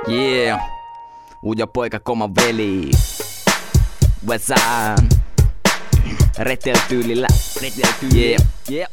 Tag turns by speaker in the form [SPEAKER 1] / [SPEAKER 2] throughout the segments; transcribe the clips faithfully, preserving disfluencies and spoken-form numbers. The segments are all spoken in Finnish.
[SPEAKER 1] Yeah, ujo poika koma veli. Wesään reteltyylillä. Yeah, yeah.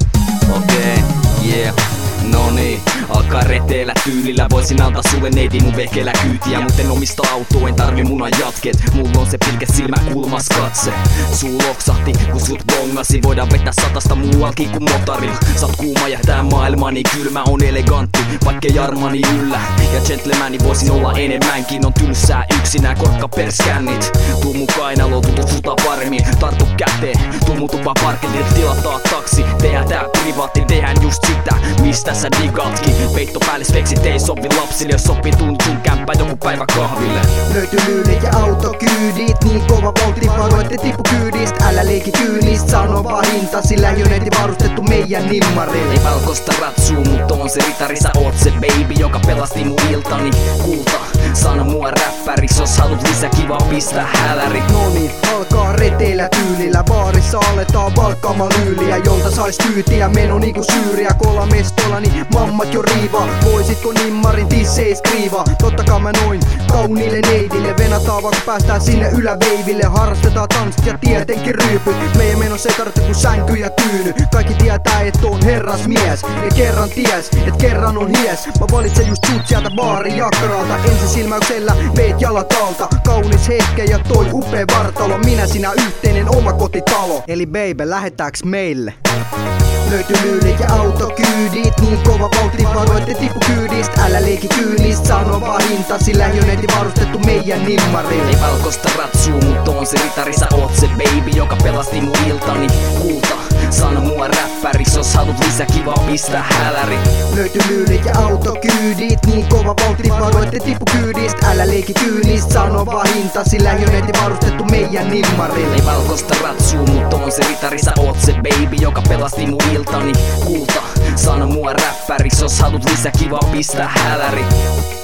[SPEAKER 1] Okei, okay, yeah. No niin, alkaa reteellä tyylillä. Voisin antaa sulle neiti mun vehkeellä kyytiä, mut en omista autoa, en tarvi munan jatket. Mulla on se pilke silmä kulmas katse. Suu loksahti kun sut bongasi. Voidaan vetää satasta muualkin kuin motarilla. Sä oot kuuma ja tää maailma niin kylmä on elegantti, vaikkei armani yllä. Ja gentlemani voisin olla enemmänkin. On tylsää yksinään korkkaperskännit. Tuu mun kainaloon, tutut suta paremmin. Tartu käteen, tuu mun tupa parkille. Tilataan taksi, tehdään tää privaatti. Tehdään just sitä, mistä sä digaatkin. Peitto päälle speksit ei sovi lapsille. Jos sopii tuntun kämppä joku päivä kahville.
[SPEAKER 2] Löytyy lyylit ja autokyydit. Niin kova vauhti varoitte tippu kyydist. Älä leiki tyylist, sano vaan hinta. Sillä lähiöneiti varustettu meidän nimmarille.
[SPEAKER 1] Ei valkoista ratsuu, mut on se ritari. Sä oot se baby, joka pelasti mun iltani. Kulta, sano mua räppäris. Jos haluat lisää kivaa, pistä häläri.
[SPEAKER 2] Noniin, alkaa reteillä tyylillä. Baarissa aletaan valkkaamaan lyyliä, jolta sais kyytiä. Meno niinku Syyriä kolamestolla, niin mammat jo riivaa. Voisitko nimmarin tissei skriivaa? Tottakaa mä noin kauniille neidille. Venataan vaan kun päästään sinne yläveiville. Harrastetaan tanssit ja tietenkin ryypyt. Meidän meno sekarta kun sänky ja tyyny. Kaikki tietää et on herrasmies. Ja kerran ties, et kerran on hies. Mä valitsen just sut sieltä baarin jakkaralta. Ensisilmäyksellä veet jalat alta. Kaunis hetke ja toi upea vartalo. Minä sinä yhteinen omakotitalo. Eli baby, lähetääks meille? Löytyy lyylit ja autokyydit. Niin kova vauhti varoitte tippu kyydist. Älä leiki tyylist, sano vaan hinta. Sillä lähiöneiti varustettu meidän nimmarille.
[SPEAKER 1] Ei valkoista ratsuu, mut on se ritari. Sä oot se baby, joka pelasti mun iltani. Kulta, sano mua räppäris. Jos haluat lisää kivaa, pistä häläri.
[SPEAKER 2] Löytyy lyylit ja autokyydit. Niin kova vauhti varoitte tippu kyydist. Älä leiki tyylist, sano vaan hinta. Sillä lähiöneiti varustettu meidän nimmarille.
[SPEAKER 1] Ei valkoista ratsuu, mut on se ritari. Sä oot se baby, joka pelasti mun iltani. Kulta, sano mua räppäris. Jos haluat lisää kivaa, pistä häläri.